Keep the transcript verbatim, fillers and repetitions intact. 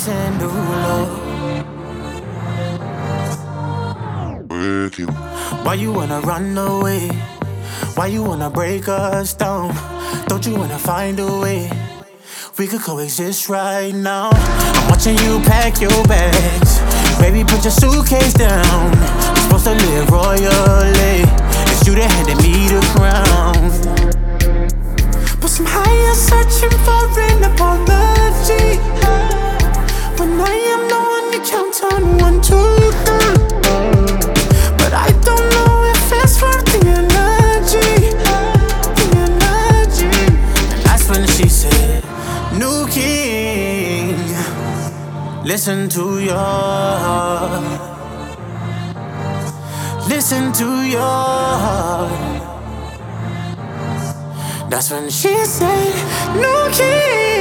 listen, do Lord. With you. Why you wanna run away? Why you wanna break us down? Don't you wanna find a way? We could coexist right now. I'm watching you pack your bags. Baby, put your suitcase down. You're supposed to live royally. It's you that handed me the crown. But somehow you're searching for an apology, when I am the one you count on, one, two, three. But I don't know if it's worth the energy, the energy. And that's when she said, new king, listen to your heart. Listen to your heart. That's when she said, new king.